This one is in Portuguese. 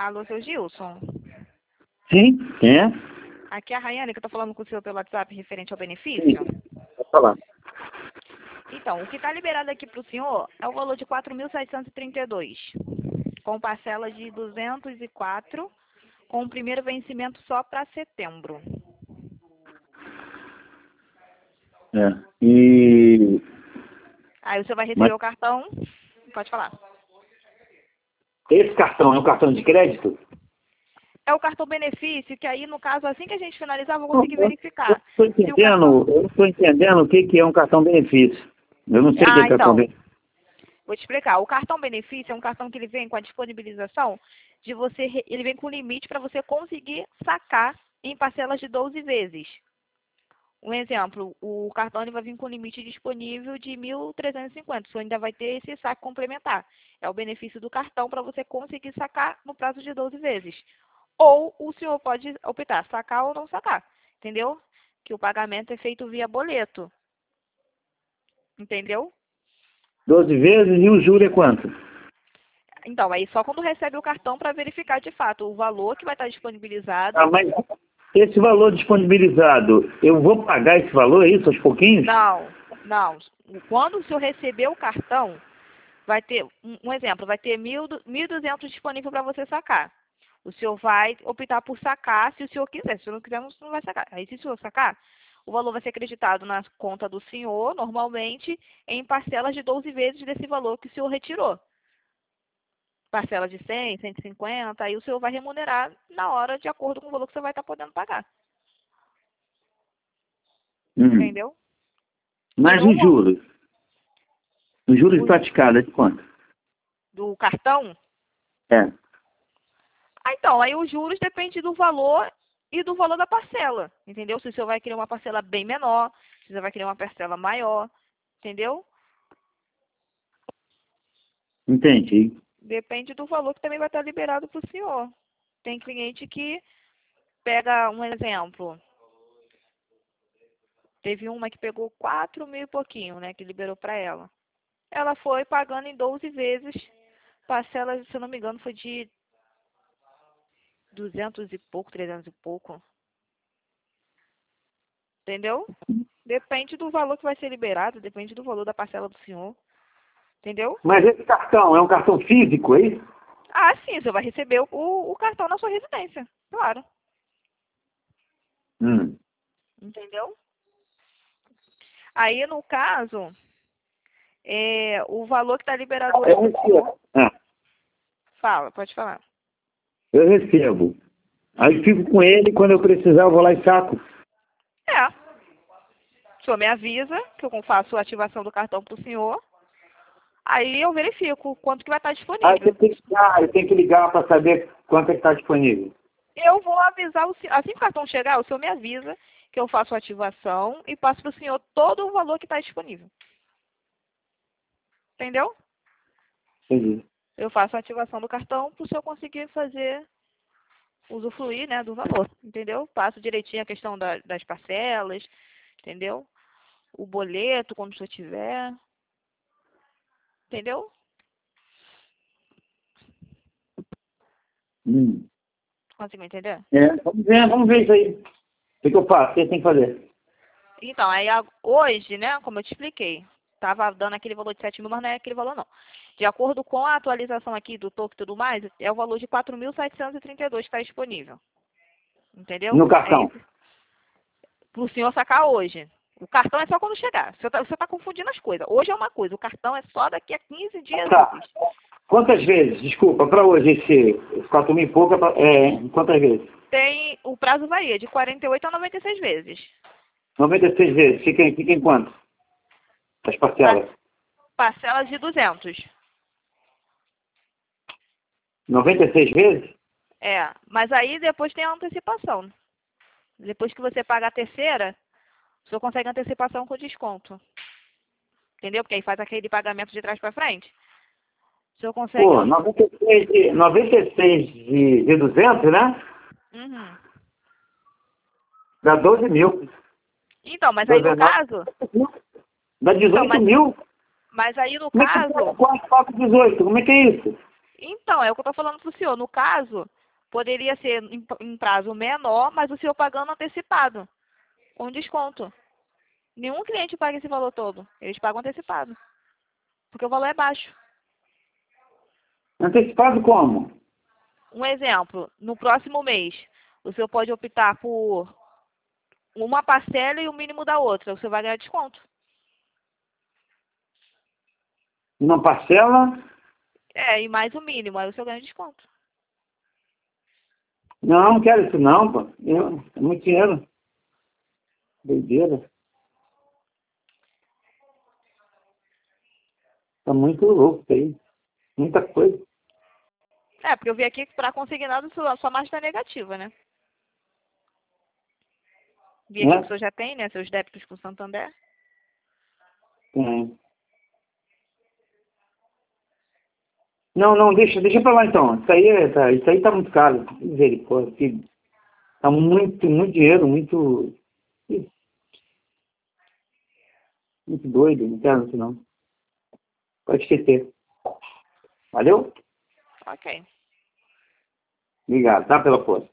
Alô, seu Gilson? Sim, quem é? Aqui é a Rayane, que eu tô falando com o senhor pelo WhatsApp referente ao benefício. Sim, pode falar. Então, o que está liberado aqui para o senhor é o valor de 4.732, com parcela de 204, com o primeiro vencimento só para setembro. E... Aí o senhor vai receber Mas o cartão, pode falar. esse cartão é um cartão de crédito? É o cartão benefício, que aí, no caso, assim que a gente finalizar, eu vou conseguir Eu verificar se o não cartão... estou entendendo o que é um cartão benefício. Eu não sei o que é cartão Então, benefício. vou te explicar. O cartão benefício é um cartão que ele vem com a disponibilização de você, ele vem com limite para você conseguir sacar em parcelas de 12 vezes. Um exemplo, o cartão ele vai vir com limite disponível de 1.350. Você ainda vai ter esse saque complementar. É o benefício do cartão para você conseguir sacar no prazo de 12 vezes. Ou o senhor pode optar, sacar ou não sacar. Entendeu? Que o pagamento é feito via boleto. Entendeu? 12 vezes e o juro é quanto? Então, aí só quando recebe o cartão para verificar de fato o valor que vai estar disponibilizado. Ah, mas esse valor disponibilizado, eu vou pagar esse valor, é isso, aos pouquinhos? Não. Quando o senhor receber o cartão, vai ter, um exemplo, vai ter 1.200 disponível para você sacar. O senhor vai optar por sacar se o senhor quiser. Se o senhor não quiser, não vai sacar. Aí, se o senhor sacar, o valor vai ser acreditado na conta do senhor, normalmente, em parcelas de 12 vezes desse valor que o senhor retirou. Parcela de 100, 150, aí o senhor vai remunerar na hora de acordo com o valor que você vai estar podendo pagar. Entendeu? E Mas no os juros? Os juros praticados é de quanto? do cartão, É. então, aí os juros depende do valor e do valor da parcela, entendeu? Se o senhor vai querer uma parcela bem menor, se você vai querer uma parcela maior, entendeu? Entendi. Depende do valor que também vai estar liberado para o senhor. Tem cliente que pega um exemplo. Teve uma que pegou 4.000 e pouquinho, né, que liberou para ela. Ela foi pagando em 12 vezes, parcela, se eu não me engano, foi de 200 e pouco, 300 e pouco. Entendeu? Depende do valor que vai ser liberado, depende do valor da parcela do senhor. Entendeu? Mas esse cartão é um cartão físico, é isso? Ah, sim, você vai receber o cartão na sua residência. Claro. Entendeu? Aí, no caso, o valor que está liberado hoje Eu para o senhor. recebo. Fala, pode falar. Eu recebo. Aí fico com ele, quando eu precisar eu vou lá e saco. É. O senhor me avisa que eu faço a ativação do cartão para o senhor. Aí eu verifico quanto que vai estar Aí disponível. eu tenho que ligar para saber quanto é que está disponível. Eu vou avisar o senhor. Assim que o cartão chegar, o senhor me avisa que eu faço a ativação e passo para o senhor todo o valor que está disponível. Entendeu? Entendi. Eu faço a ativação do cartão para o senhor conseguir fazer, usufruir, né, do valor. Entendeu? Passo direitinho a questão das parcelas. Entendeu? O boleto, quando o senhor tiver. Entendeu? Conseguiu entender? Vamos ver isso aí. O que eu faço? O que tem que fazer? Então, aí hoje, né, como eu te expliquei, estava dando aquele valor de 7.000, mas não é aquele valor não. De acordo com a atualização aqui do toque e tudo mais, é o valor de 4.732 que está disponível. Entendeu? No É cartão. isso. Para o senhor sacar hoje. O cartão é só quando chegar. Você tá confundindo as coisas. Hoje é uma coisa, o cartão é só daqui a 15 dias Tá. úteis. Quantas vezes? Desculpa, para hoje esse 4.000 e pouco, quantas vezes? O prazo varia de 48 a 96 vezes. 96 vezes. Fica em quanto? As parcelas? Parcelas de 200. 96 vezes? Mas aí depois tem a antecipação. Depois que você paga a terceira, o senhor consegue antecipação com desconto. Entendeu? Porque aí faz aquele pagamento de trás para frente. O senhor consegue... Pô, 96 de 200, né? Uhum. Dá 12 mil. Então, mas aí no 19. caso... Dá Então, 18 mil. mas aí no Como é que caso... quase falta 18? Como é que é isso? Então, é o que eu estou falando para o senhor. No caso, Poderia ser em prazo menor, mas o senhor pagando antecipado, com desconto. Nenhum cliente paga esse valor todo. Eles pagam antecipado, porque o valor é baixo. Antecipado como? Um exemplo, no próximo mês, o senhor pode optar por uma parcela e o mínimo da outra. O senhor vai ganhar desconto. Uma parcela? É, e mais o mínimo, aí o senhor ganha desconto. Não, não quero isso não, pô. É muito dinheiro. Doideira. Tá muito louco isso aí. Muita coisa. É, porque eu vi aqui que para consignado a sua margem está negativa, né? Vi aqui que o Né? senhor já tem, né? Seus débitos com o Santander. É. Não, não, deixa pra lá então. Isso aí tá muito caro. Misericórdia. Tá muito, muito dinheiro, muito doido. Não quero isso não. Pode esquecer. Valeu? Ok. Obrigado, tá? Pela força.